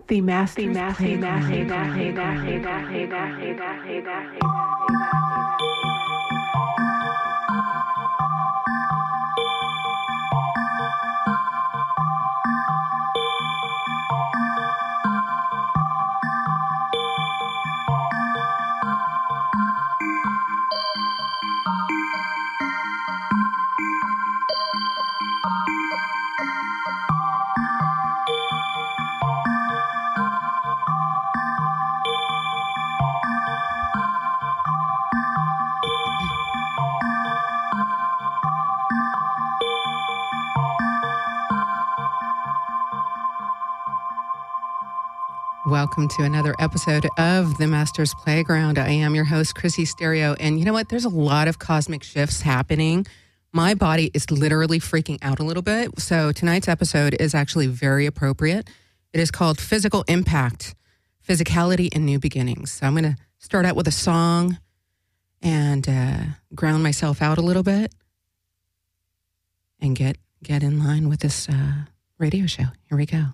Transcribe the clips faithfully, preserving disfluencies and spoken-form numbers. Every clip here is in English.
The Masters the Master, the Master, the Master, the Master, the Master, the Master, the Master, the Master. Welcome to another episode of The Masters Playground. I am your host, Chrissy Stereo. And you know what? There's a lot of cosmic shifts happening. My body is literally freaking out a little bit. So tonight's episode is actually very appropriate. It is called Physical Impact, Physicality and New Beginnings. So I'm going to start out with a song and uh, ground myself out a little bit and get, get in line with this uh, radio show. Here we go.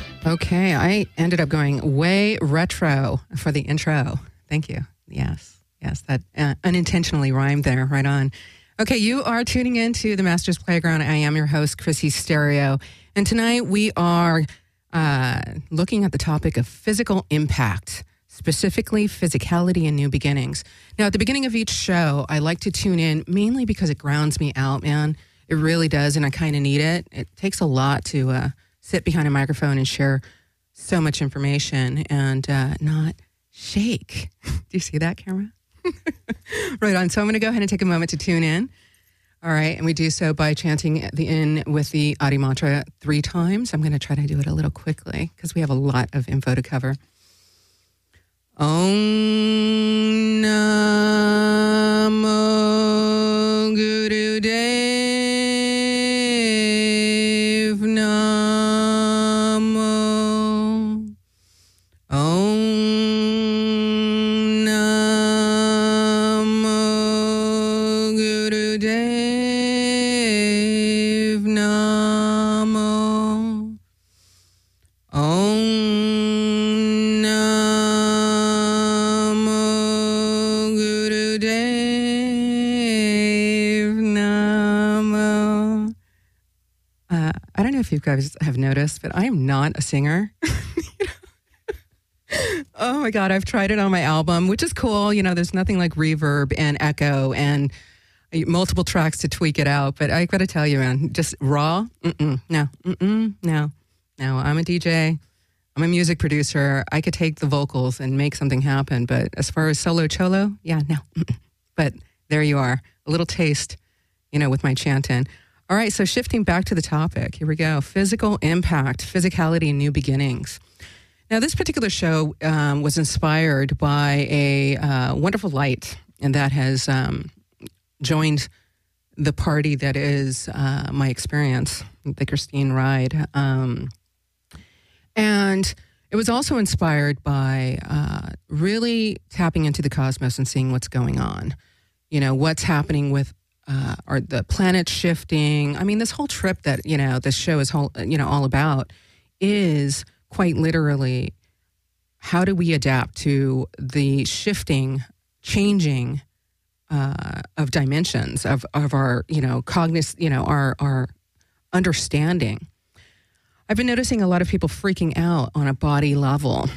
Okay, I ended up going way retro for the intro. Thank you. Yes. Yes, that uh, unintentionally rhymed there. Right on. Okay, you are tuning in to the Masters Playground. I am your host, Chrissy Stereo. And tonight we are uh, looking at the topic of physical impact, specifically physicality and new beginnings. Now, at the beginning of each show, I like to tune in mainly because it grounds me out, man. It really does, and I kind of need it. It takes a lot to uh, sit behind a microphone and share so much information and uh, not shake. Do you see that, camera? Right on. So I'm going to go ahead and take a moment to tune in. All right. And we do so by chanting the in with the Adi mantra three times. I'm going to try to do it a little quickly because we have a lot of info to cover. Om Namo Guru Dev Namo. Om if you guys have noticed, but I am not a singer. Oh my God, I've tried it on my album, which is cool. You know, there's nothing like reverb and echo and multiple tracks to tweak it out. But I got to tell you, man, just raw, mm-mm, no, mm-mm, no, no. I'm a D J. I'm a music producer. I could take the vocals and make something happen. But as far as solo cholo, yeah, no. Mm-mm. But there you are, a little taste, you know, with my chanting. All right, so shifting back to the topic, here we go. Physical impact, physicality, and new beginnings. Now, this particular show um, was inspired by a uh, wonderful light, and that has um, joined the party that is uh, my experience, the Christine Ride. Um, and it was also inspired by uh, really tapping into the cosmos and seeing what's going on. You know, what's happening with Uh, or the planet shifting. I mean, this whole trip that, you know, this show is, whole, you know, all about is quite literally how do we adapt to the shifting, changing uh, of dimensions of, of our, you know, cogniz, you know, our, our understanding. I've been noticing a lot of people freaking out on a body level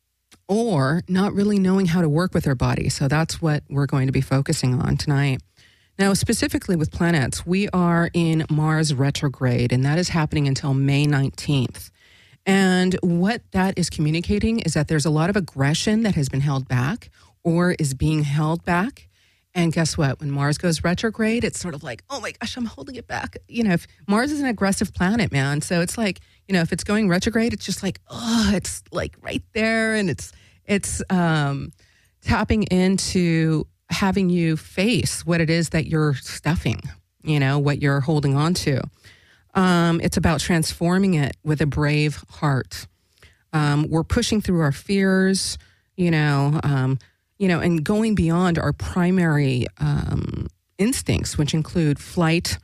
or not really knowing how to work with their body. So that's what we're going to be focusing on tonight. Now, specifically with planets, we are in Mars retrograde, and that is happening until May nineteenth. And what that is communicating is that there's a lot of aggression that has been held back or is being held back. And guess what? When Mars goes retrograde, it's sort of like, oh my gosh, I'm holding it back. You know, if Mars is an aggressive planet, man. So it's like, you know, if it's going retrograde, it's just like, oh, it's like right there. And it's, it's um, tapping into having you face what it is that you're stuffing, you know, what you're holding on to. Um, it's about transforming it with a brave heart. Um, we're pushing through our fears, you know, um, you know, and going beyond our primary um, instincts, which include flight,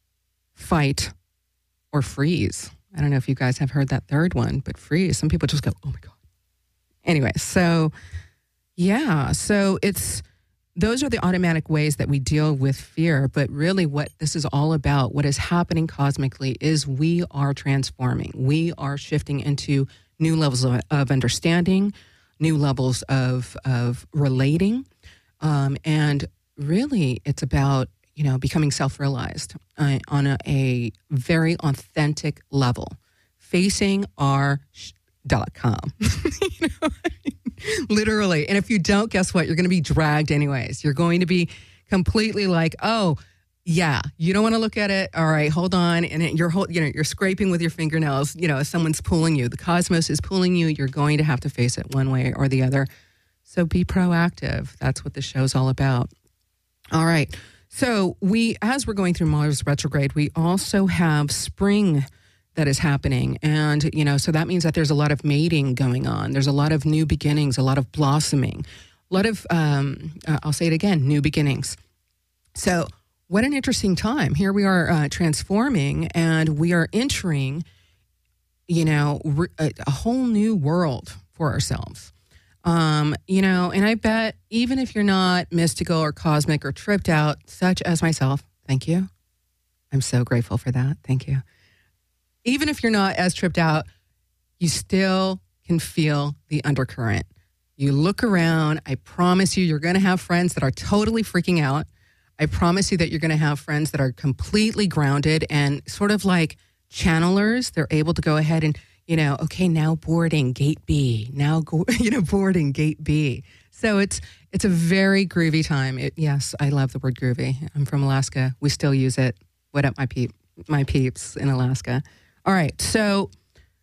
fight, or freeze. I don't know if you guys have heard that third one, but freeze. Some people just go, oh my God. Anyway, so yeah, so it's, those are the automatic ways that we deal with fear. But really what this is all about, what is happening cosmically, is we are transforming. We are shifting into new levels of, of understanding, new levels of, of relating. Um, and really it's about, you know, becoming self-realized uh, on a, a very authentic level, facing our sh- dot com. You know, literally. And if you don't, guess what? You're going to be dragged anyways. You're going to be completely like, oh, yeah, you don't want to look at it. All right, hold on. And it, you're, you know, you're scraping with your fingernails. You know, someone's pulling you. The cosmos is pulling you. You're going to have to face it one way or the other. So be proactive. That's what the show's all about. All right. So we, as we're going through Mars retrograde, we also have spring that is happening. And, you know, so that means that there's a lot of mating going on. There's a lot of new beginnings, a lot of blossoming, a lot of, um, uh, I'll say it again, new beginnings. So what an interesting time. Here we are uh, transforming, and we are entering, you know, re- a, a whole new world for ourselves. Um, you know, and I bet even if you're not mystical or cosmic or tripped out, such as myself, thank you. I'm so grateful for that. Thank you. Even if you're not as tripped out, you still can feel the undercurrent. You look around. I promise you, you're going to have friends that are totally freaking out. I promise you that you're going to have friends that are completely grounded and sort of like channelers. They're able to go ahead and, you know, okay, now boarding gate B, now, go, you know, boarding gate B. So it's it's a very groovy time. It, yes, I love the word groovy. I'm from Alaska. We still use it. What up, my peep, my peeps in Alaska? All right. So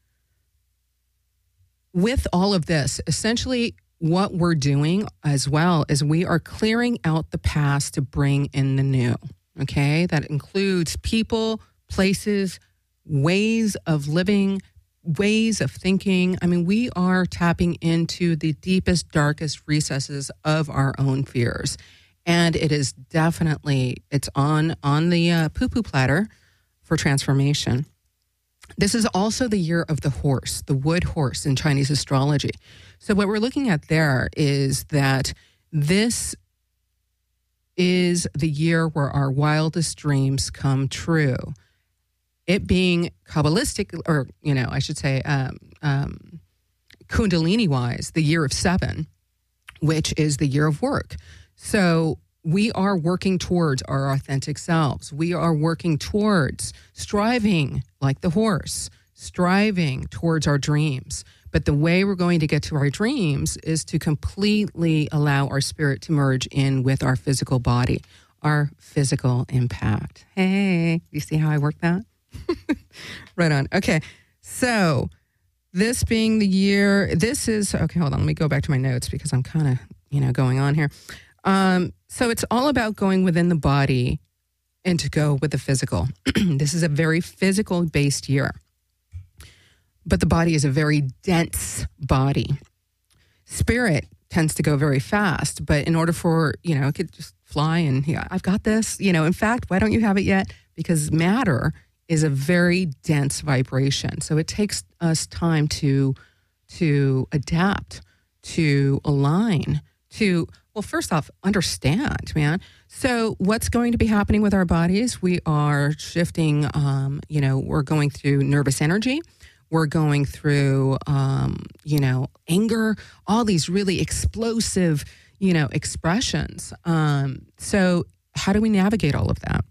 with all of this, essentially what we're doing as well is we are clearing out the past to bring in the new. Okay. That includes people, places, ways of living, ways of thinking. I mean, we are tapping into the deepest, darkest recesses of our own fears. And it is definitely, it's on, on the uh, poo-poo platter for transformation. This is also the year of the horse, the wood horse in Chinese astrology. So what we're looking at there is that this is the year where our wildest dreams come true. It being Kabbalistic, or, you know, I should say um, um, Kundalini-wise, the year of seven, which is the year of work. So we are working towards our authentic selves. We are working towards striving like the horse, striving towards our dreams. But the way we're going to get to our dreams is to completely allow our spirit to merge in with our physical body, our physical impact. Hey, you see how I work that? Right on. Okay. So this being the year, this is, okay, hold on. Let me go back to my notes because I'm kind of, you know, going on here. Um, so it's all about going within the body and to go with the physical. This is a very physical based year, but the body is a very dense body. Spirit tends to go very fast, but in order for, you know, it could just fly and, yeah, I've got this, you know, in fact, why don't you have it yet? Because matter is a very dense vibration. So it takes us time to, to adapt, to align, to, well, first off, understand, man. So what's going to be happening with our bodies? We are shifting, um, you know, we're going through nervous energy. We're going through, um, you know, anger, all these really explosive, you know, expressions. Um, so how do we navigate all of that?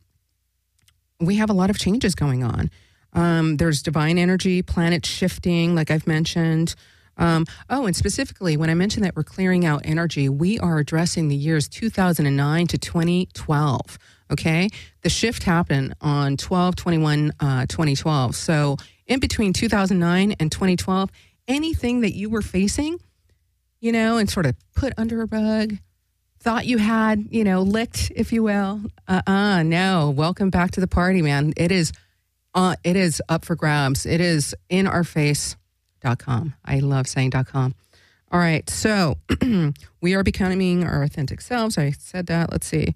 We have a lot of changes going on. Um, there's divine energy, planet shifting, like I've mentioned. Um, oh, and specifically, when I mentioned that we're clearing out energy, we are addressing the years two thousand nine to twenty twelve, okay? The shift happened on twelve twenty-one twenty twelve. So in between two thousand nine and twenty twelve, anything that you were facing, you know, and sort of put under a rug, thought you had, you know, licked, if you will, uh-uh, no, welcome back to the party, man. It is, uh, it is up for grabs. It is in our face. Com. I love saying .com. All right. So we are becoming our authentic selves. I said that. Let's see.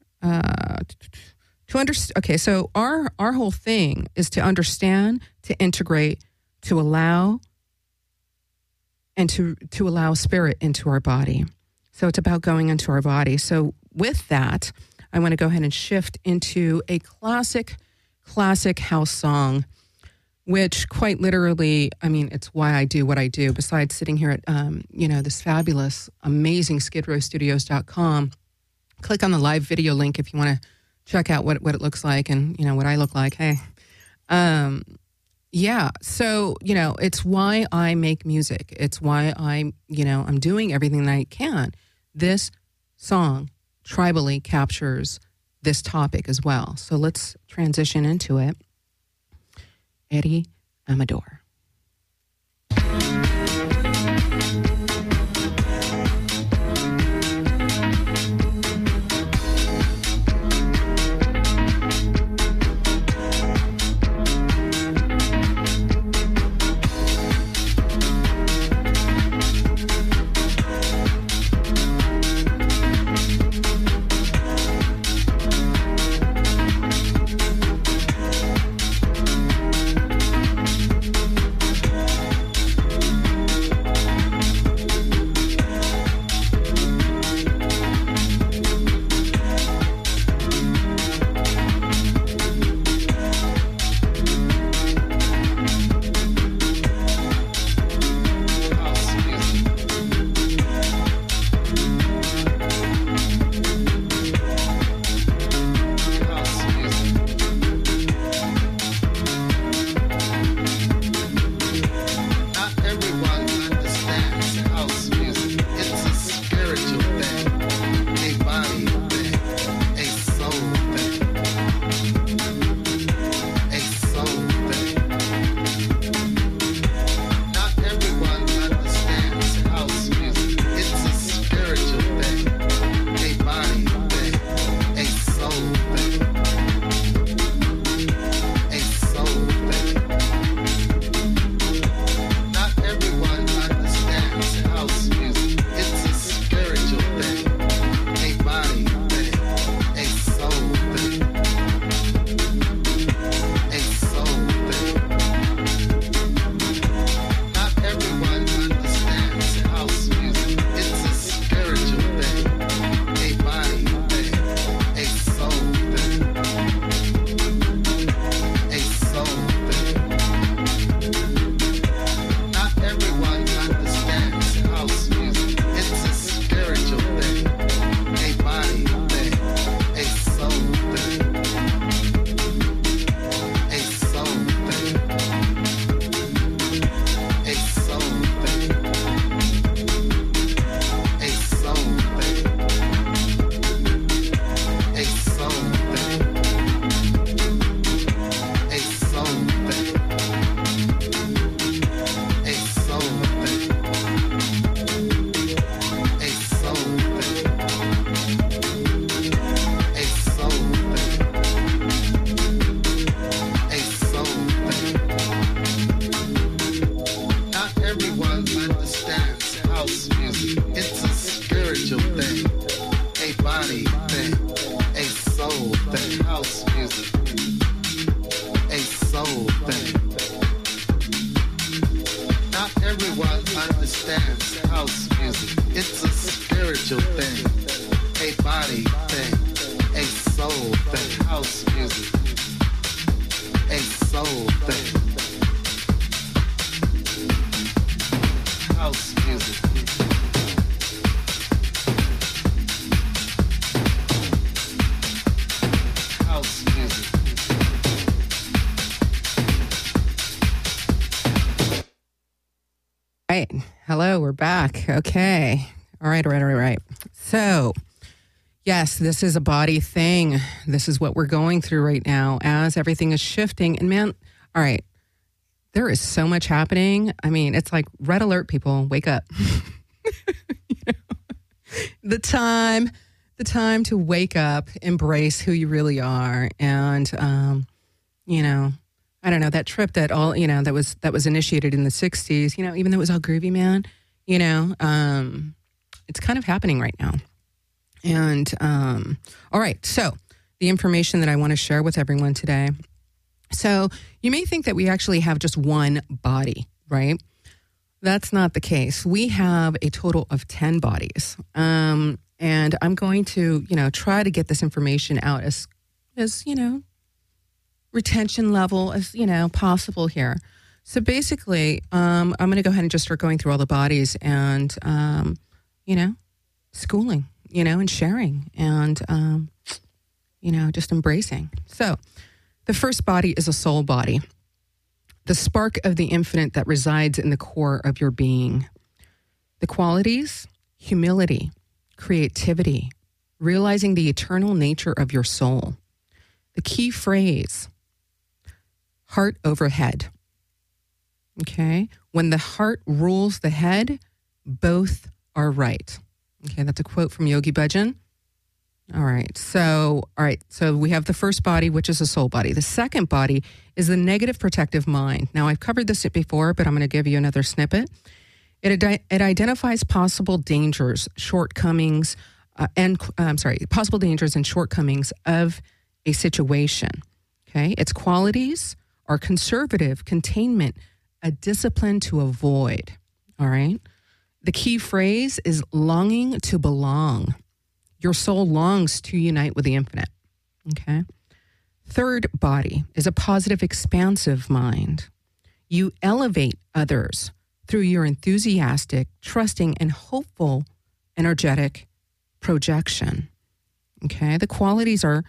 Uh, to understand. Okay. So our, our whole thing is to understand, to integrate, to allow, and to, to allow spirit into our body. So it's about going into our body. So with that, I want to go ahead and shift into a classic, classic house song, which quite literally, I mean, it's why I do what I do. Besides sitting here at, um, you know, this fabulous, amazing skid row studios dot com, click on the live video link if you want to check out what, what it looks like and, you know, what I look like. Hey, um, yeah. So, you know, it's why I make music. It's why I, you know, I'm doing everything that I can. This song tribally captures this topic as well. So let's transition into it. Eddie Amador. body thing, a soul thing, house music, a soul thing. Not everyone understands house music. It's a spiritual thing, a body thing, a soul thing, house music, a soul thing, house music. House music. Right. Hello, we're back. Okay. All right, all right, all right, all right. So, yes, this is a body thing. This is what we're going through right now as everything is shifting. And man, all right, there is so much happening. I mean, it's like red alert, people, wake up. You know? The time, the time to wake up, embrace who you really are. And, um, you know, I don't know, that trip that all, you know, that was, that was initiated in the sixties, you know, even though it was all groovy, man, you know, um, it's kind of happening right now. And, um, all right. So the information that I want to share with everyone today. So you may think that we actually have just one body, right? That's not the case. We have a total of ten bodies. Um, and I'm going to, you know, try to get this information out as, as, you know, retention level as, you know, possible here. So basically, um, I'm going to go ahead and just start going through all the bodies and, um, you know, schooling, you know, and sharing and, um, you know, just embracing. So the first body is a soul body, the spark of the infinite that resides in the core of your being. The qualities, humility, creativity, realizing the eternal nature of your soul. The key phrase, heart over head. Okay? When the heart rules the head, both are right. Okay, that's a quote from Yogi Bhajan. All right. So, all right. So we have the first body, which is a soul body. The second body is the negative protective mind. Now, I've covered this before, but I'm going to give you another snippet. It, it identifies possible dangers, shortcomings, uh, and uh, I'm sorry, possible dangers and shortcomings of a situation. Okay. Its qualities are conservative, containment, a discipline to avoid. All right. The key phrase is longing to belong. Your soul longs to unite with the infinite. Okay. Third body is a positive, expansive mind. You elevate others through your enthusiastic, trusting, and hopeful, energetic projection. Okay. The qualities are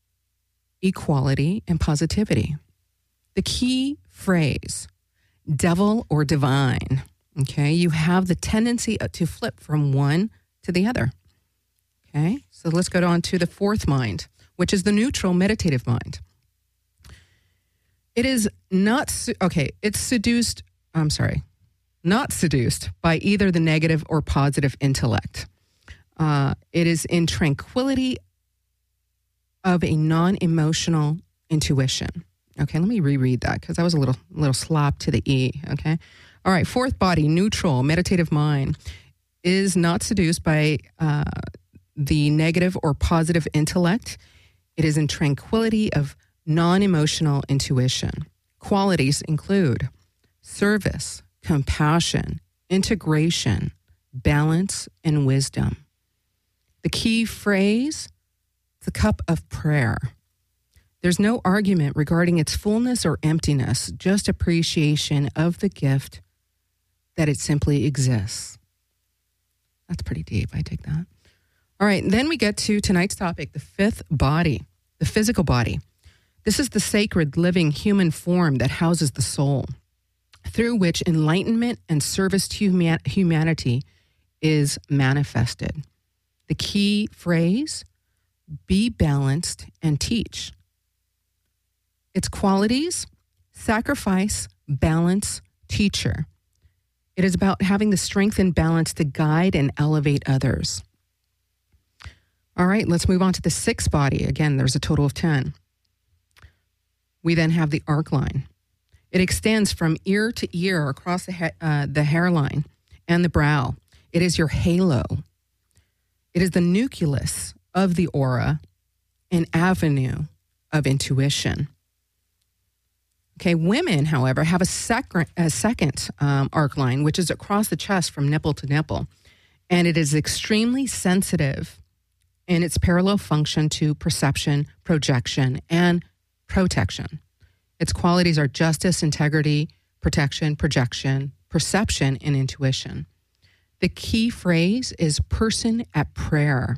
equality and positivity. The key phrase, devil or divine. Okay. You have the tendency to flip from one to the other. Okay, so let's go on to the fourth mind, which is the neutral meditative mind. It is not, okay, it's seduced, I'm sorry, not seduced by either the negative or positive intellect. Uh, it is in tranquility of a non-emotional intuition. Okay, let me reread that because that was a little, little slop to the E, okay? All right, fourth body, neutral meditative mind, is not seduced by uh, the negative or positive intellect. It is in tranquility of non-emotional intuition. Qualities include service, compassion, integration, balance, and wisdom. The key phrase, the cup of prayer. There's no argument regarding its fullness or emptiness, just appreciation of the gift that it simply exists. That's pretty deep. I take that. All right, then we get to tonight's topic, the fifth body, the physical body. This is the sacred living human form that houses the soul, through which enlightenment and service to human- humanity is manifested. The key phrase, be balanced and teach. Its qualities, sacrifice, balance, teacher. It is about having the strength and balance to guide and elevate others. All right, let's move on to the sixth body. Again, there's a total of ten. We then have the arc line. It extends from ear to ear across the, he- uh, the hairline and the brow. It is your halo. It is the nucleus of the aura, an avenue of intuition. Okay, women, however, have a, sec- a second um, arc line, which is across the chest from nipple to nipple. And it is extremely sensitive in its parallel function to perception, projection, and protection. Its qualities are justice, integrity, protection, projection, perception, and intuition. The key phrase is person at prayer.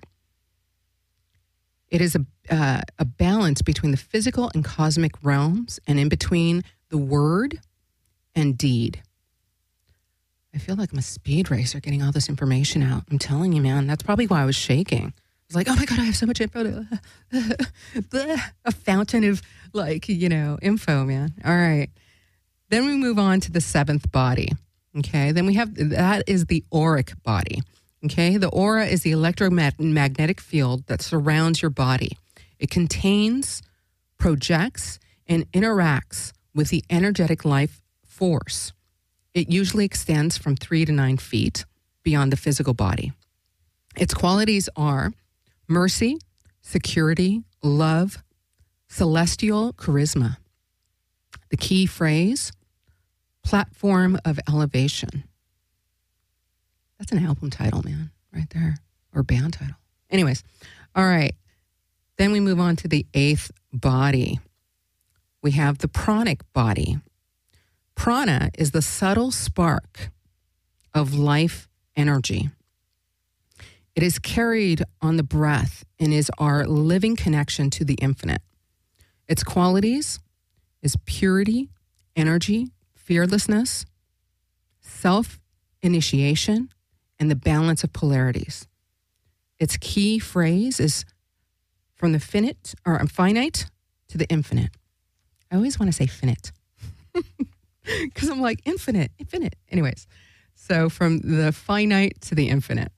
It is a, uh, a balance between the physical and cosmic realms and in between the word and deed. I feel like I'm a speed racer getting all this information out. I'm telling you, man, that's probably why I was shaking. I was like, oh my God, I have so much info. To, a fountain of like, you know, info, man. All right. Then we move on to the seventh body. Okay. Then we have, that is the auric body. Okay. The aura is the electromagnetic field that surrounds your body. It contains, projects, and interacts with the energetic life force. It usually extends from three to nine feet beyond the physical body. Its qualities are mercy, security, love, celestial charisma. The key phrase, platform of elevation. That's an album title, man, right there, or band title. Anyways, all right. Then we move on to the eighth body. We have the pranic body. Prana is the subtle spark of life energy. It is carried on the breath and is our living connection to the infinite. Its qualities is purity, energy, fearlessness, self-initiation, and the balance of polarities. Its key phrase is from the finite or finite to the infinite. I always want to say finite because I'm like infinite, infinite. Anyways, so from the finite to the infinite.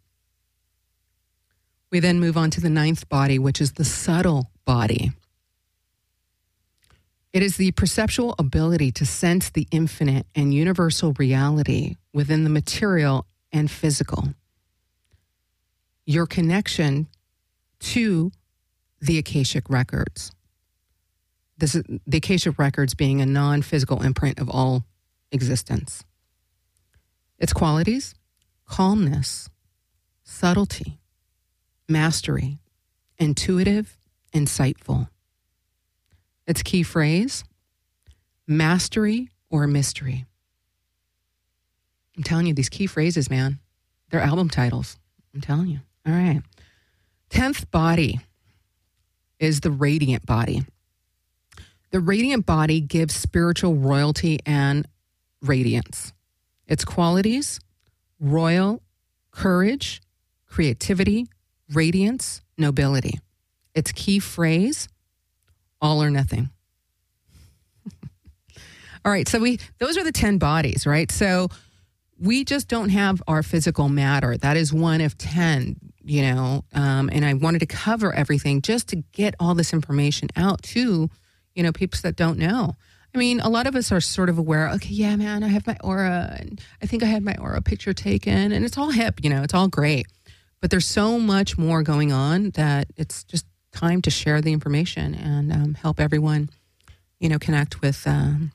We then move on to the ninth body, which is the subtle body. It is the perceptual ability to sense the infinite and universal reality within the material and physical. Your connection to the Akashic records. This is the Akashic records being a non-physical imprint of all existence. Its qualities, calmness, subtlety, mastery, intuitive, insightful. Its key phrase, mastery or mystery. I'm telling you, these key phrases, man, they're album titles. I'm telling you. All right. Tenth body is the radiant body. The radiant body gives spiritual royalty and radiance. Its qualities, royal courage, creativity, radiance, nobility. Its key phrase, all or nothing. All right, so we those are the ten bodies, right? So we just don't have our physical matter. That is one of ten, you know, um, and I wanted to cover everything just to get all this information out to, you know, people that don't know. I mean, a lot of us are sort of aware, okay, yeah, man, I have my aura, and I think I had my aura picture taken, and it's all hip, you know, it's all great. But there's so much more going on that it's just time to share the information and um, help everyone, you know, connect with um,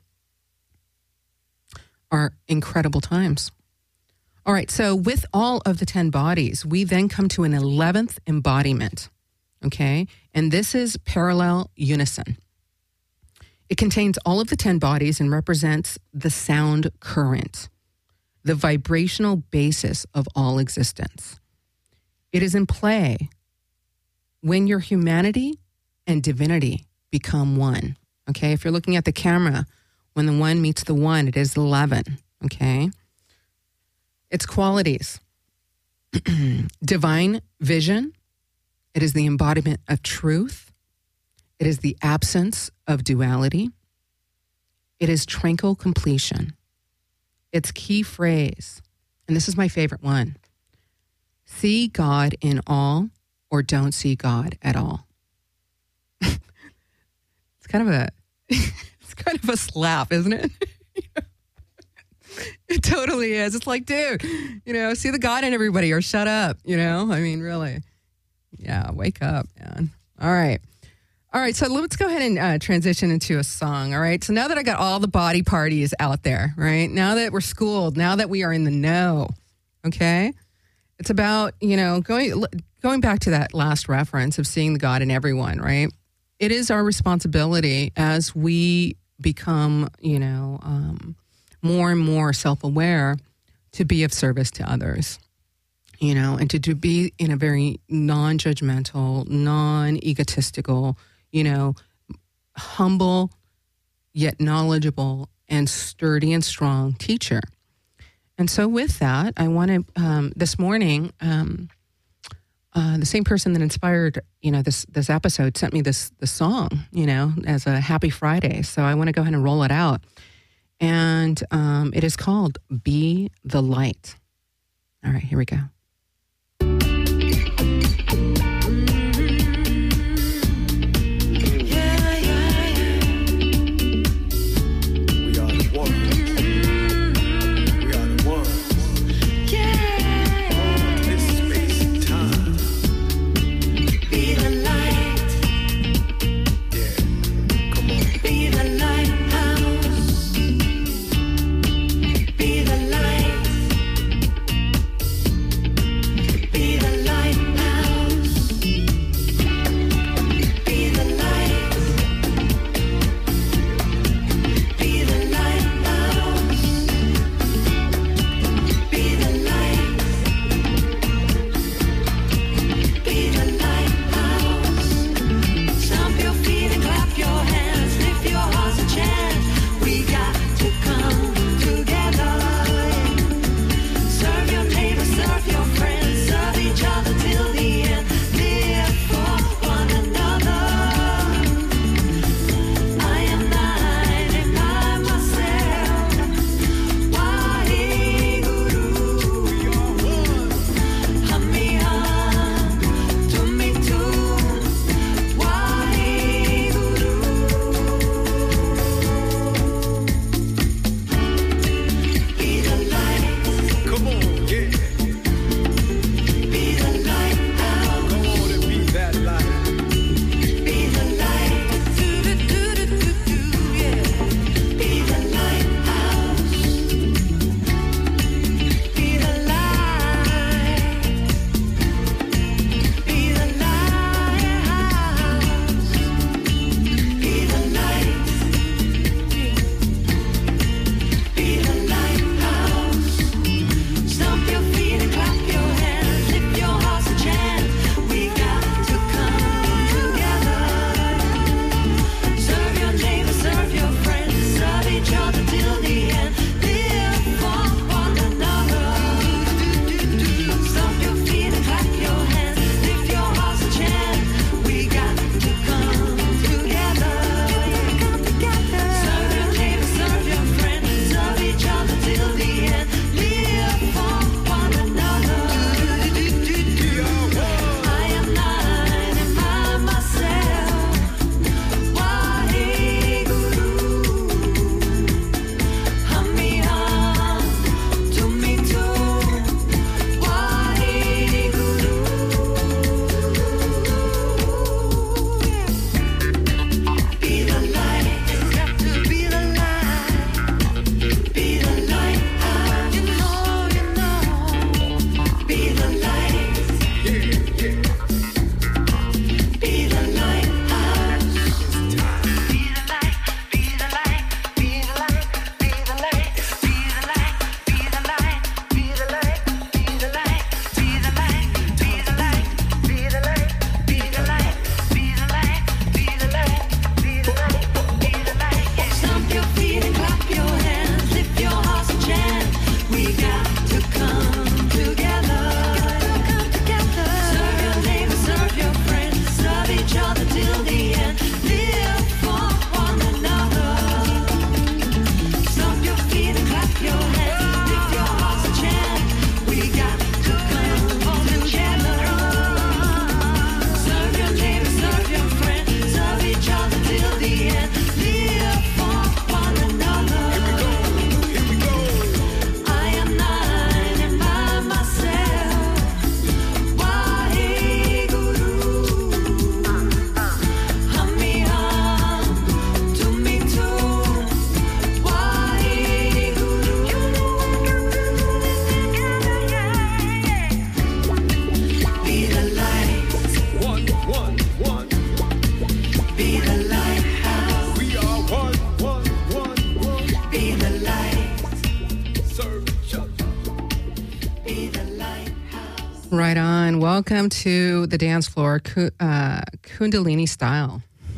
our incredible times. All right, so with all of the ten bodies, we then come to an eleventh embodiment, okay? And this is parallel unison. It contains all of the ten bodies and represents the sound current, the vibrational basis of all existence. It is in play when your humanity and divinity become one, okay? If you're looking at the camera, when the one meets the one, it is eleven, okay? Its qualities, divine vision. It is the embodiment of truth. It is the absence of duality. It is tranquil completion. Its key phrase, and this is my favorite one, see God in all or don't see God at all. It's kind of a, it's kind of a slap, isn't it? It totally is. It's like, dude, you know, see the God in everybody or shut up, you know? I mean, really. Yeah, wake up, man. All right. All right, so let's go ahead and uh, transition into a song, all right? So now that I got all the body parties out there, right? Now that we're schooled, now that we are in the know, okay? It's about, you know, going going back to that last reference of seeing the God in everyone, right? It is our responsibility as we become, you know, um, more and more self-aware to be of service to others, you know, and to, to be in a very non-judgmental, non-egotistical, you know, humble yet knowledgeable and sturdy and strong teacher. And so with that, I want to, um, this morning, um, uh, the same person that inspired, you know, this this episode sent me this, this song, you know, as a happy Friday. So I want to go ahead and roll it out. And um, it is called Be the Light. All right, here we go. Right on. Welcome to the dance floor, Ku- uh, Kundalini style.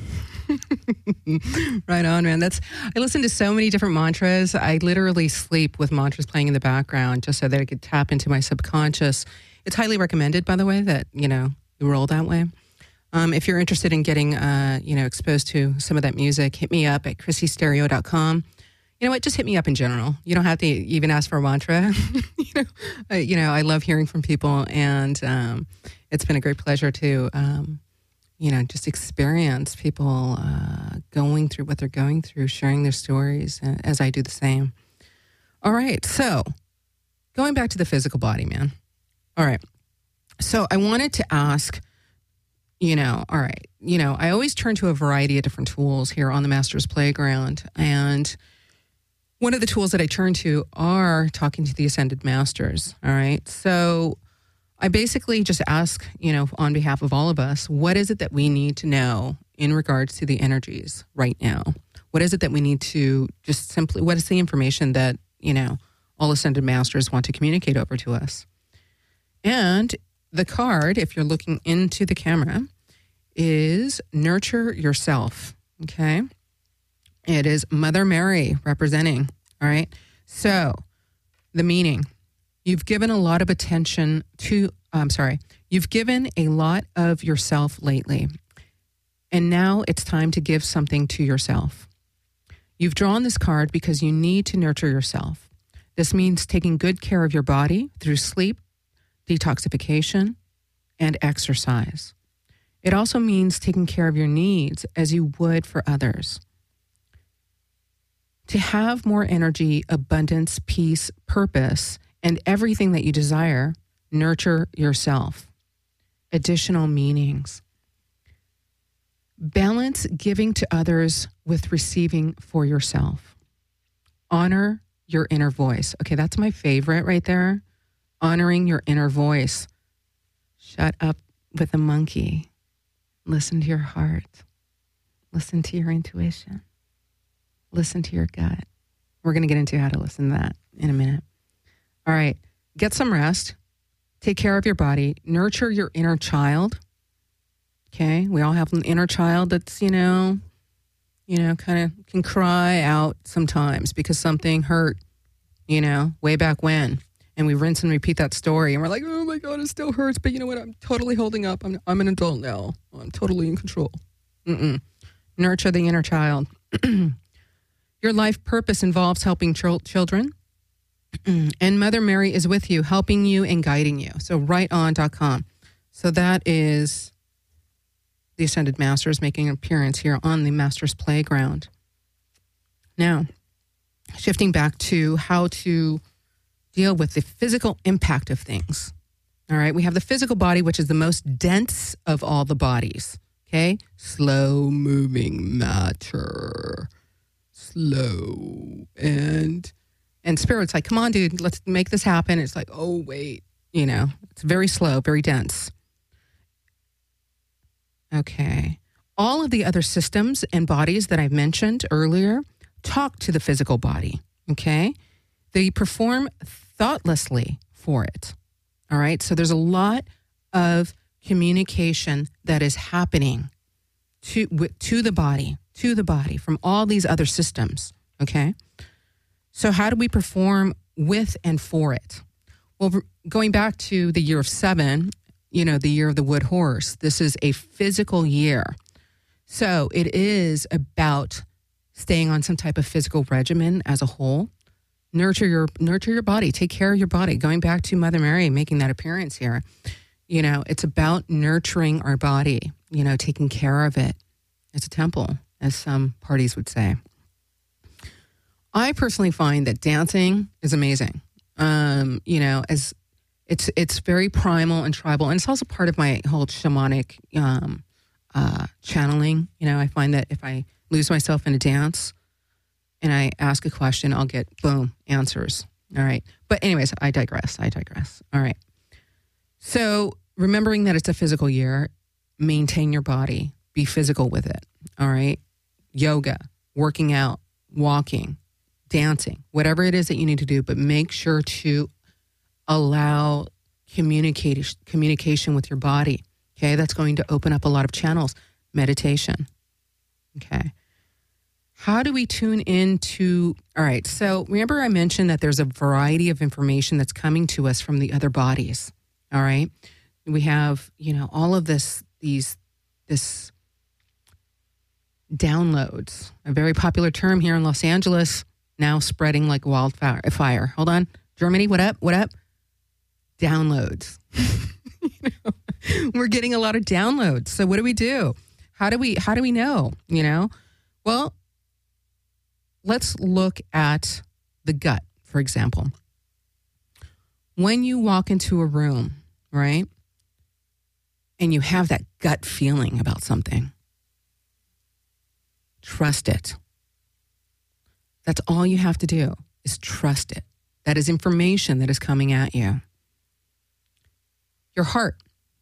Right on, man. That's I listen to so many different mantras. I literally sleep with mantras playing in the background just so that I could tap into my subconscious. It's highly recommended, by the way, that, you know, you roll that way. Um, if you're interested in getting, uh, you know, exposed to some of that music, hit me up at chrissy stereo dot com. You know what? Just hit me up in general. You don't have to even ask for a mantra. you know, I, you know, I love hearing from people, and um, it's been a great pleasure to, um, you know, just experience people uh, going through what they're going through, sharing their stories, uh, as I do the same. All right. So going back to the physical body, man. All right. So I wanted to ask, you know, all right, you know, I always turn to a variety of different tools here on the Master's Playground. And one of the tools that I turn to are talking to the Ascended Masters. All right. So I basically just ask, you know, on behalf of all of us, what is it that we need to know in regards to the energies right now? What is it that we need to just simply, what is the information that, you know, all Ascended Masters want to communicate over to us? And the card, if you're looking into the camera, is Nurture Yourself. Okay. It is Mother Mary representing. All right. So the meaning. You've given a lot of attention to, I'm sorry, you've given a lot of yourself lately, and now it's time to give something to yourself. You've drawn this card because you need to nurture yourself. This means taking good care of your body through sleep, detoxification, and exercise. It also means taking care of your needs as you would for others. To have more energy, abundance, peace, purpose, and everything that you desire, nurture yourself. Additional meanings. Balance giving to others with receiving for yourself. Honor your inner voice. Okay, that's my favorite right there. Honoring your inner voice. Shut up with a monkey. Listen to your heart. Listen to your intuition. Listen to your gut. We're going to get into how to listen to that in a minute. All right, get some rest, take care of your body, nurture your inner child, okay? We all have an inner child that's, you know, you know, kind of can cry out sometimes because something hurt, you know, way back when. And we rinse and repeat that story, and we're like, oh my God, it still hurts, but you know what? I'm totally holding up. I'm, I'm an adult now. I'm totally in control. Mm-mm. Nurture the inner child. Your life purpose involves helping ch- children. And Mother Mary is with you, helping you and guiding you. So right on dot com. So that is the Ascended Masters making an appearance here on the Master's Playground. Now, shifting back to how to deal with the physical impact of things. All right, we have the physical body, which is the most dense of all the bodies. Okay, slow moving matter. Slow and... And Spirit's like, come on, dude, let's make this happen. It's like, oh, wait, you know, it's very slow, very dense. Okay. All of the other systems and bodies that I've mentioned earlier talk to the physical body, okay? They perform thoughtlessly for it, all right? So there's a lot of communication that is happening to, to the body, to the body from all these other systems, okay? So how do we perform with and for it? Well, going back to the year of seven, you know, the year of the wood horse, this is a physical year. So it is about staying on some type of physical regimen as a whole. Nurture your nurture your body. Take care of your body. Going back to Mother Mary making that appearance here, you know, it's about nurturing our body, you know, taking care of it. It's a temple, as some parties would say. I personally find that dancing is amazing. Um, you know, as it's it's very primal and tribal, and it's also part of my whole shamanic um, uh, channeling. You know, I find that if I lose myself in a dance and I ask a question, I'll get boom answers. All right, but anyways, I digress. I digress. All right. So remembering that it's a physical year, maintain your body, be physical with it. All right, yoga, working out, walking, dancing, whatever it is that you need to do, but make sure to allow communication communication with your body. Okay, that's going to open up a lot of channels. Meditation. Okay. How do we tune into, all right, so remember I mentioned that there's a variety of information that's coming to us from the other bodies, all right? We have, you know, all of this, these, this downloads, a very popular term here in Los Angeles, now spreading like wildfire. Fire. Hold on. Germany, what up? What up? Downloads. You know, we're getting a lot of downloads. So what do we do? How do we, how do we know, you know? Well, let's look at the gut, for example. When you walk into a room, right, and you have that gut feeling about something, trust it. That's all you have to do is trust it. That is information that is coming at you. Your heart.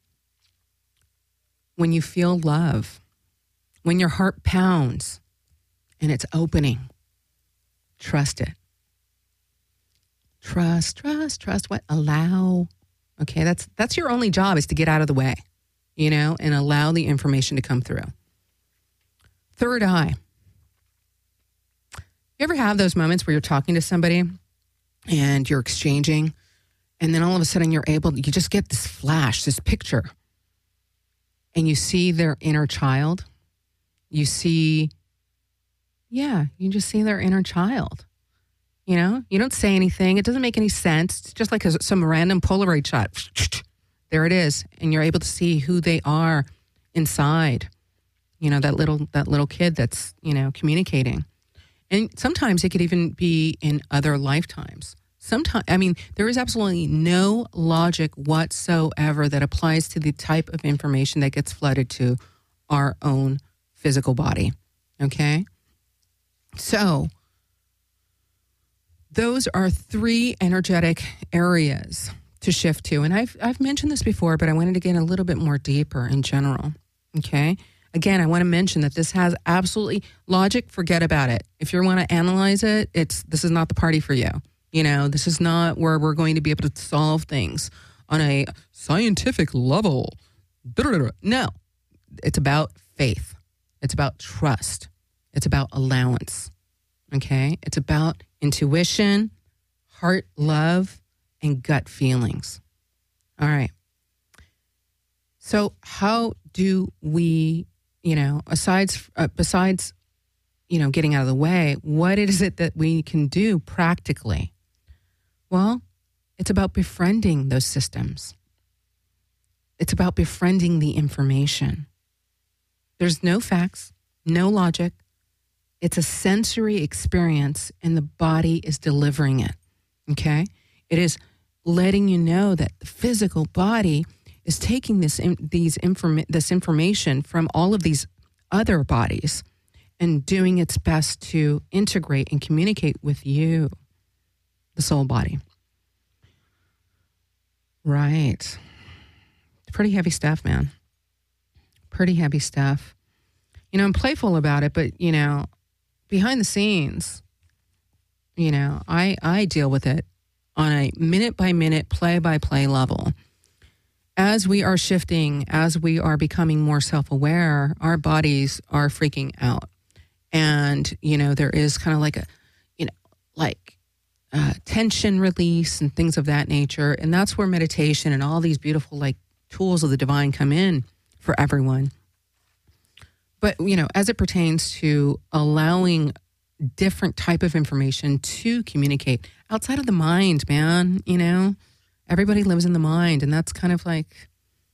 When you feel love, when your heart pounds and it's opening, trust it. Trust, trust, trust what? Allow. Okay, that's that's your only job is to get out of the way, you know, and allow the information to come through. Third eye. You ever have those moments where you're talking to somebody and you're exchanging, and then all of a sudden you're able, you just get this flash, this picture, and you see their inner child. You see, yeah, you just see their inner child. You know, you don't say anything. It doesn't make any sense. It's just like a, some random Polaroid shot. There it is. And you're able to see who they are inside. You know, that little, that little kid that's, you know, communicating. And sometimes it could even be in other lifetimes. Sometimes, I mean, there is absolutely no logic whatsoever that applies to the type of information that gets flooded to our own physical body. Okay? So, those are three energetic areas to shift to. And I've I've mentioned this before, but I wanted to get a little bit more deeper in general. Okay? Again, I want to mention that this has absolutely logic, forget about it. If you want to analyze it, it's this is not the party for you. You know, this is not where we're going to be able to solve things on a scientific level. No, it's about faith. It's about trust. It's about allowance. Okay? It's about intuition, heart love, and gut feelings. All right. So how do we, you know, aside, uh, besides, you know, getting out of the way, what is it that we can do practically? Well, it's about befriending those systems. It's about befriending the information. There's no facts, no logic. It's a sensory experience, and the body is delivering it, okay? It is letting you know that the physical body is taking this these inform- this information from all of these other bodies and doing its best to integrate and communicate with you, the soul body. Right. Pretty heavy stuff, man. Pretty heavy stuff. You know, I'm playful about it, but, you know, behind the scenes, you know, I, I deal with it on a minute-by-minute, play-by-play level. As we are shifting, as we are becoming more self-aware, our bodies are freaking out. And, you know, there is kind of like a, you know, like uh, tension release and things of that nature. And that's where meditation and all these beautiful, like, tools of the divine come in for everyone. But, you know, as it pertains to allowing different type of information to communicate outside of the mind, man, you know, everybody lives in the mind, and that's kind of like,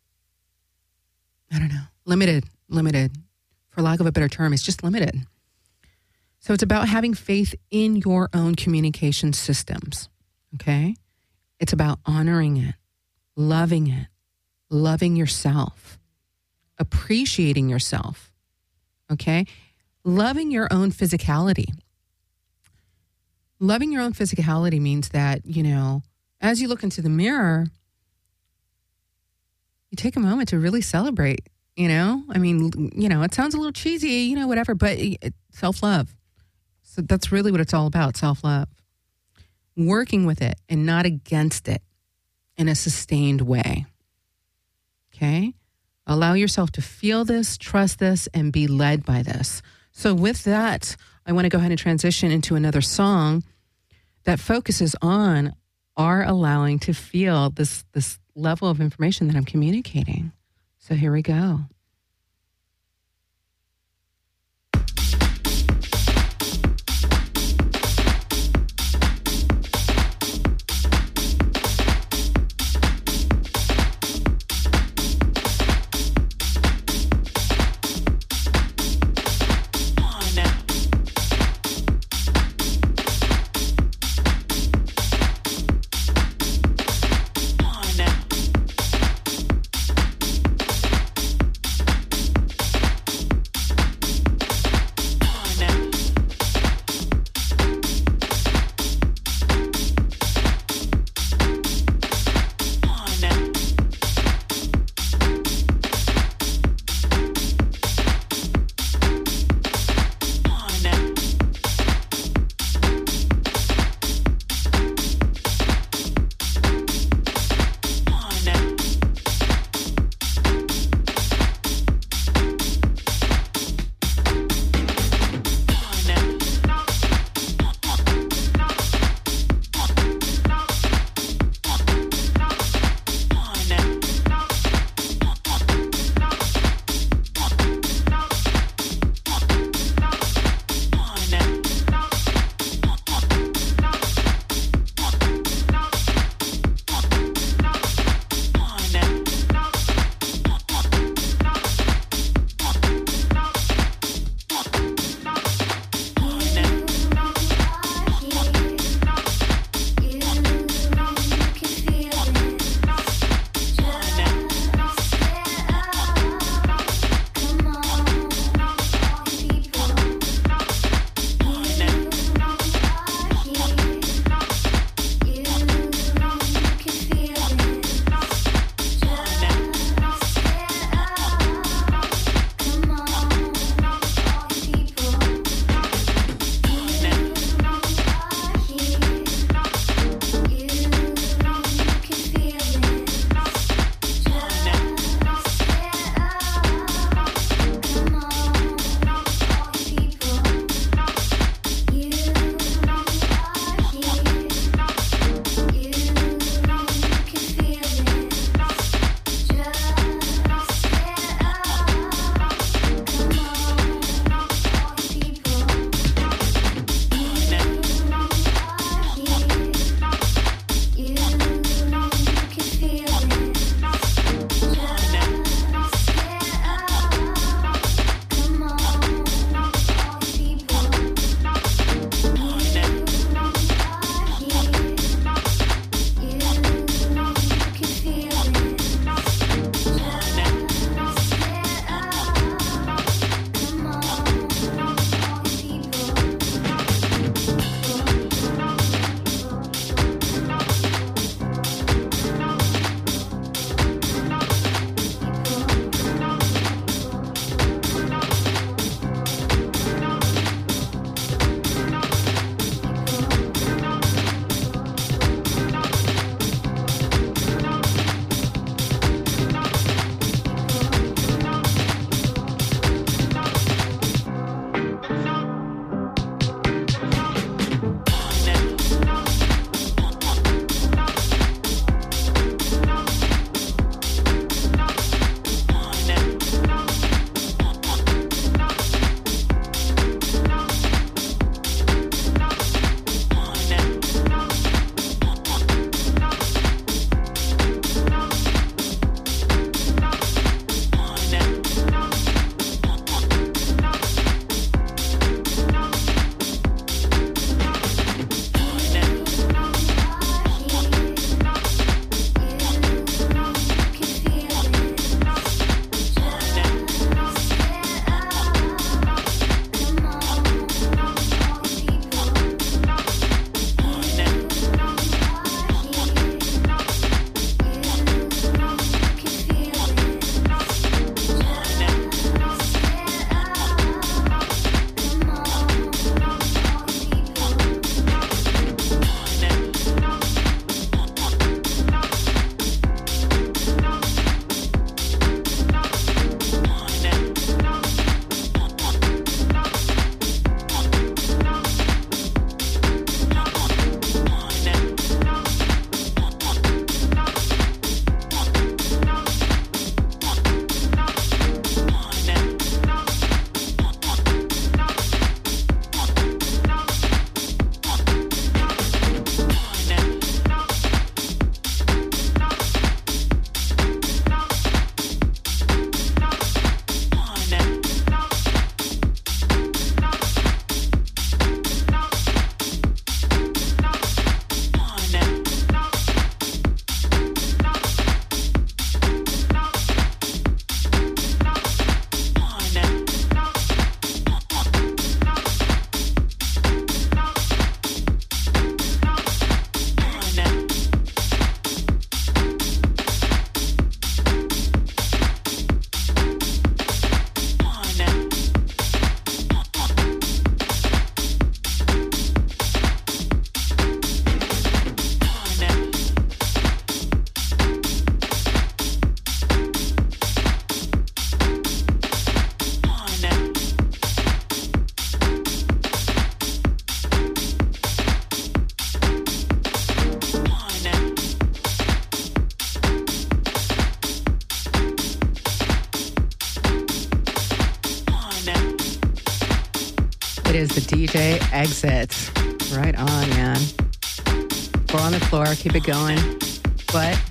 I don't know, limited, limited, for lack of a better term. It's just limited. So it's about having faith in your own communication systems, okay? It's about honoring it, loving it, loving yourself, appreciating yourself, okay? Loving your own physicality. Loving your own physicality means that, you know, as you look into the mirror, you take a moment to really celebrate, you know? I mean, you know, it sounds a little cheesy, you know, whatever, but it, self-love. So that's really what it's all about, self-love. Working with it and not against it. in a sustained way. Okay? Allow yourself to feel this, trust this, and be led by this. So with that, I want to go ahead and transition into another song that focuses on our allowing to feel this, this level of information that I'm communicating. So here we go. It is the D J Exit. Right on, man. Four on the floor. Keep it going. But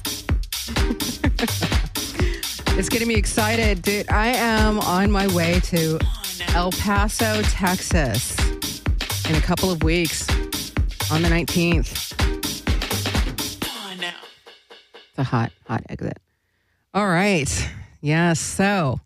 it's getting me excited, dude. I am on my way to El Paso, Texas in a couple of weeks on the nineteenth. It's a hot, hot exit. All right. Yes. So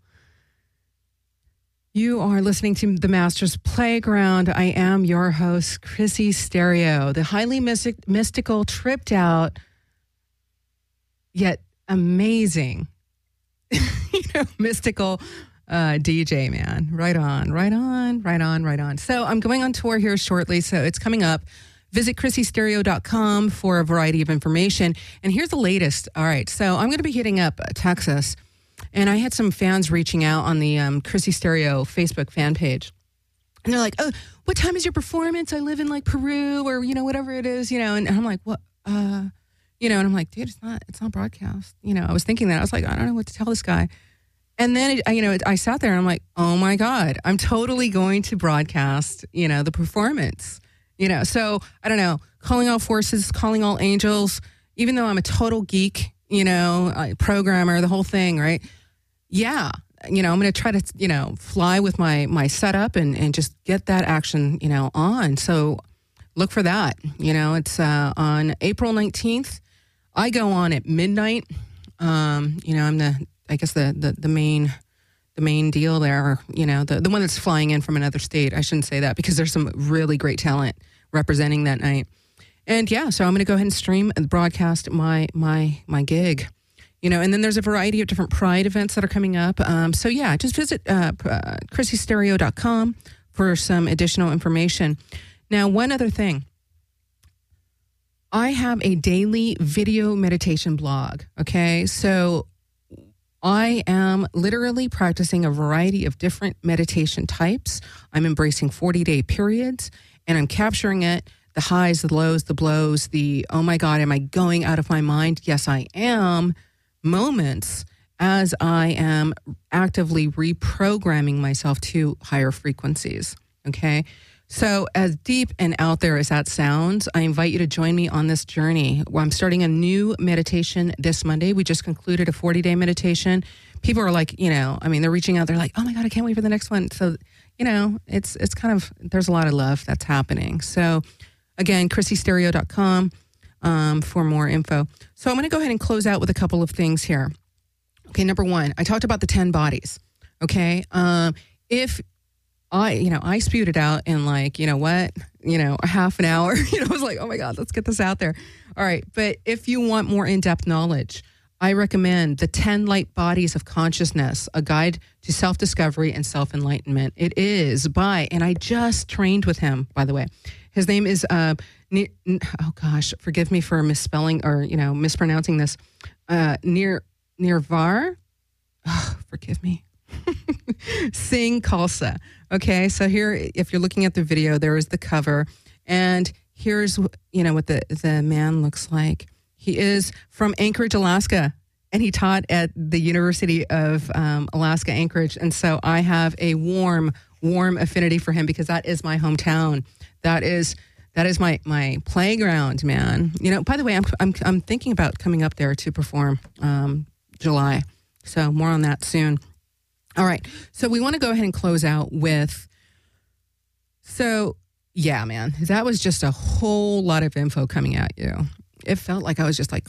you are listening to The Masters Playground. I am your host, Chrissy Stereo, the highly mystic, mystical, tripped out, yet amazing, you know, mystical uh, D J, man. Right on, right on, right on, right on. So I'm going on tour here shortly, so it's coming up. Visit Chrissy Stereo dot com for a variety of information. And here's the latest. All right, so I'm going to be hitting up Texas. And I had some fans reaching out on the um, Chrissy Stereo Facebook fan page. And they're like, oh, what time is your performance? I live in like Peru or, you know, whatever it is, you know. And I'm like, what? Uh, you know, and I'm like, dude, it's not, it's not broadcast. You know, I was thinking that. I was like, I don't know what to tell this guy. And then, it, you know, I sat there and I'm like, oh my God, I'm totally going to broadcast, you know, the performance. You know, so I don't know, calling all forces, calling all angels, even though I'm a total geek, you know, uh, programmer, the whole thing, right? Yeah. You know, I'm going to try to, you know, fly with my, my setup and, and just get that action, you know, on. So look for that. You know, it's uh, on April nineteenth. I go on at midnight. Um, you know, I'm the, I guess the, the, the main, the main deal there, you know, the, the one that's flying in from another state. I shouldn't say that because there's some really great talent representing that night. And yeah, so I'm going to go ahead and stream and broadcast my, my, my gig, you know, and then there's a variety of different Pride events that are coming up. Um, so yeah, just visit uh, uh, Chrissy Stereo dot com for some additional information. Now, one other thing. I have a daily video meditation blog. Okay. So I am literally practicing a variety of different meditation types. I'm embracing forty-day periods, and I'm capturing it, the highs, the lows, the blows, the, oh my God, am I going out of my mind? Yes, I am, moments as I am actively reprogramming myself to higher frequencies, okay? So as deep and out there as that sounds, I invite you to join me on this journey. I'm starting a new meditation this Monday. We just concluded a forty-day meditation. People are like, you know, I mean, they're reaching out. They're like, oh my God, I can't wait for the next one. So, you know, it's it's kind of, there's a lot of love that's happening. So again, Chrissy Stereo dot com um, for more info. So I'm going to go ahead and close out with a couple of things here. Okay, number one, I talked about the ten bodies. Okay, um, if I, you know, I spewed it out in like, you know what, you know, a half an hour. You know, I was like, oh my God, let's get this out there. All right. But if you want more in-depth knowledge, I recommend The ten Light Bodies of Consciousness, a guide to self-discovery and self-enlightenment. It is by, and I just trained with him, by the way. His name is, uh, Ni- oh gosh, forgive me for misspelling or, you know, mispronouncing this. Uh, Nir, Nirvar. Oh, forgive me. Singh Khalsa. Okay, so here, if you're looking at the video, there is the cover, and here's, you know, what the, the man looks like. He is from Anchorage, Alaska, and he taught at the University of um, Alaska, Anchorage, and so I have a warm, warm affinity for him because that is my hometown. That is that is my my playground, man. You know, by the way, I'm I'm I'm thinking about coming up there to perform um, July, so more on that soon. All right. So we want to go ahead and close out with, so yeah, man, that was just a whole lot of info coming at you. It felt like I was just like,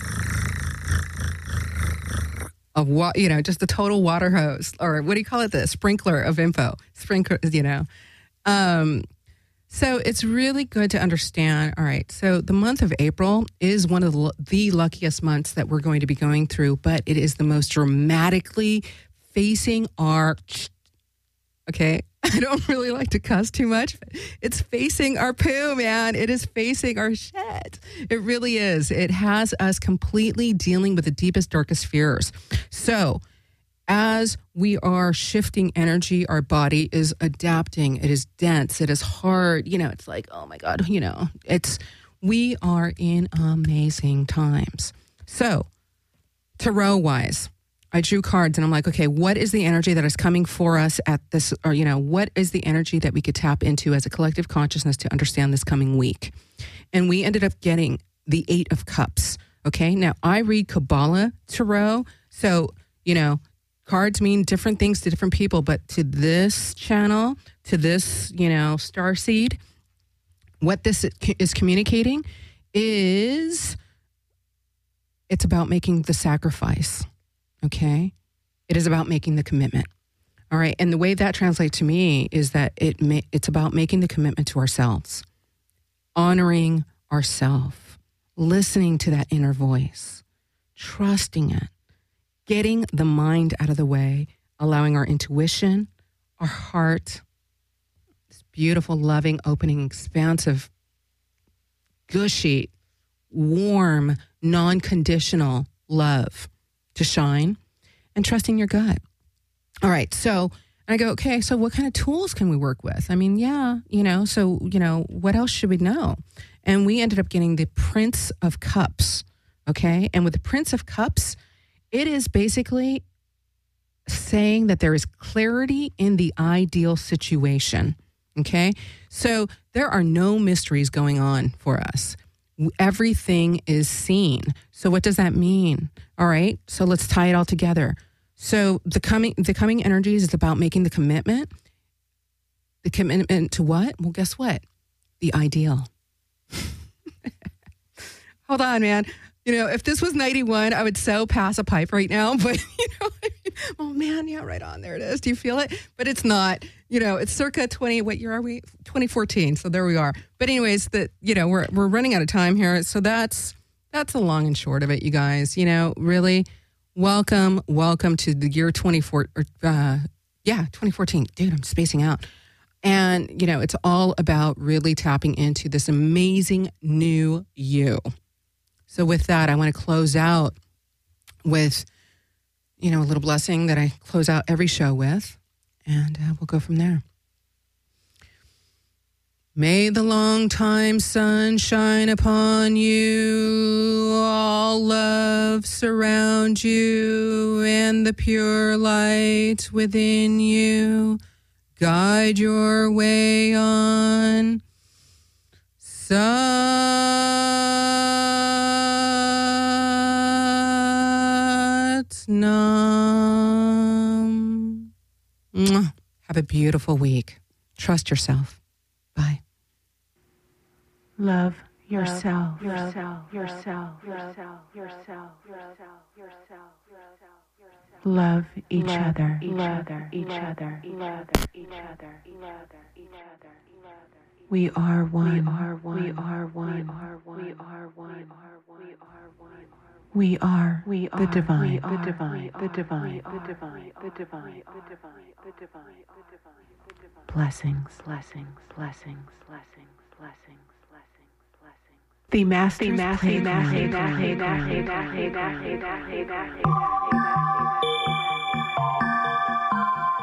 of what, you know, just the total water hose, or what do you call it? The sprinkler of info, sprinkler, you know. Um, so it's really good to understand. All right. So the month of April is one of the, the luckiest months that we're going to be going through, but it is the most dramatically facing our, okay, I don't really like to cuss too much. But it's facing our poo, man. It is facing our shit. It really is. It has us completely dealing with the deepest, darkest fears. So as we are shifting energy, our body is adapting. It is dense. It is hard. You know, it's like, oh my God, you know, it's, we are in amazing times. So tarot wise, I drew cards and I'm like, okay, what is the energy that is coming for us at this, or, you know, what is the energy that we could tap into as a collective consciousness to understand this coming week? And we ended up getting the Eight of Cups. Okay. Now I read Kabbalah Tarot. So, you know, cards mean different things to different people, but to this channel, to this, you know, starseed, what this is communicating is it's about making the sacrifice. Okay. It is about making the commitment. All right. And the way that translates to me is that it ma- it's about making the commitment to ourselves, honoring ourselves, listening to that inner voice, trusting it, getting the mind out of the way, allowing our intuition, our heart, this beautiful, loving, opening, expansive, gushy, warm, non-conditional love to shine, and trusting your gut. All right. So I go, okay, so what kind of tools can we work with? I mean, yeah, you know, so, you know, what else should we know? And we ended up getting the Prince of Cups. Okay. And with the Prince of Cups, it is basically saying that there is clarity in the ideal situation. Okay. So there are no mysteries going on for us. Everything is seen. So what does that mean? All right. So let's tie it all together. So the coming, the coming energies is about making the commitment. The commitment to what? Well, guess what? The ideal. Hold on, man. You know, if this was ninety-one, I would so pass a pipe right now. But, you know, oh, man, yeah, right on. There it is. Do you feel it? But it's not. You know, it's circa twenty, what year are we? twenty fourteen. So there we are. But anyways, that, you know, we're we're running out of time here. So that's that's the long and short of it, you guys. You know, really, welcome, welcome to the year twenty-four, or, uh, yeah, twenty fourteen. Dude, I'm spacing out. And, you know, it's all about really tapping into this amazing new you. So with that, I want to close out with, you know, a little blessing that I close out every show with, and uh, we'll go from there. May the long time sun shine upon you, all love surround you, and the pure light within you guide your way on. Sat Nam. Mwah. Have a beautiful week. Trust yourself. Bye. Love yourself, yourself, yourself, yourself, yourself, yourself, yourself. Love each other, each other, each other, each other, each other, each other, each other. We are one. We are one. We are one. We are one. We are one. We are one. We are. We are the divine. The divine. The divine. The divine. The divine. The divine. The divine. The divine. Blessings. Blessings. Blessings. Blessings. Blessings. The Master's Playground.